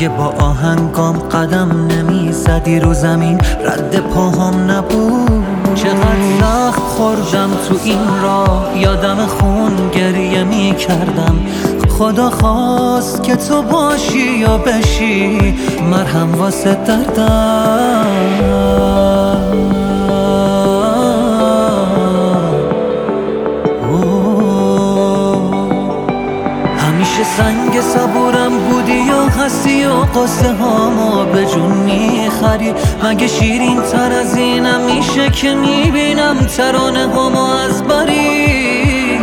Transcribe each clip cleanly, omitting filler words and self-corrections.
اگه با آهنگام قدم نمی زدی رو زمین رد پاهم نبود. چقدر سخت خوردم تو این راه، یادم خون گریه می کردم. خدا خواست که تو باشی یا بشی مرهم واسه دردم. همیشه سنگ صبورم بودی یا هستی و قصه هامو به جون میخری؟ مگه شیرین تر از اینم میشه که میبینم ترانه هامو از بری؟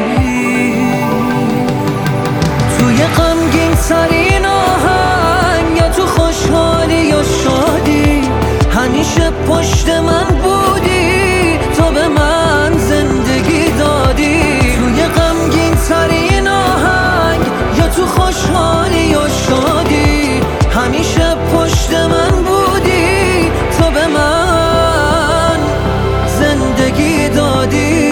توی غمگین ترین آهنگ یا تو خوشحالی یا شادی همیشه پشت من بودی، تو به من زندگی دادی. توی غمگین ترین آهنگ یا تو خوشحالی یا شادی همیشه پشت من بودی، تو به من زندگی دادی.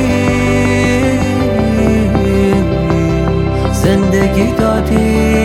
زندگی دادی.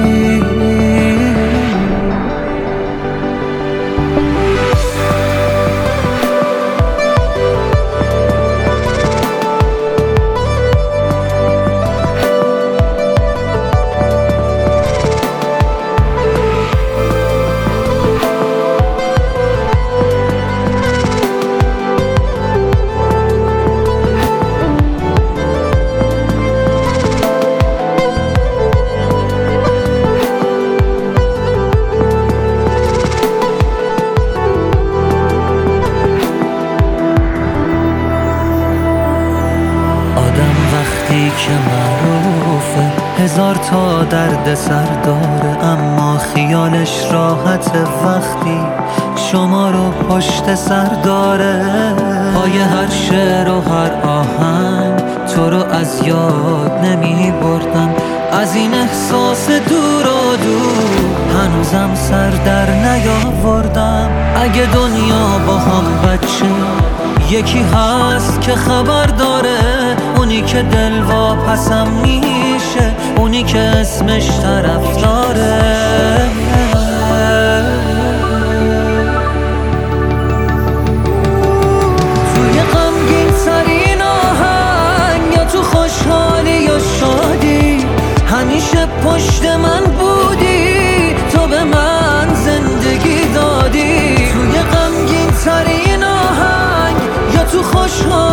که معروفه هزار تا درد سر داره، اما خیالش راحت وقتی شما رو پشت سر داره. پای هر شعر و هر آهنگ تو رو از یاد نمی بردم، از این احساس دور و دور هنوزم سر در نیاوردم. اگه دنیا با هم بچه یکی هست که خبر داره، اونی که دل واپسم میشه، اونی که اسمش طرفداره. توی غمگین ترین آهنگ یا تو خوشحالی یا شادی همیشه پشت من بودی، تو به من زندگی دادی. توی غمگین ترین آهنگ یا تو خوشحالی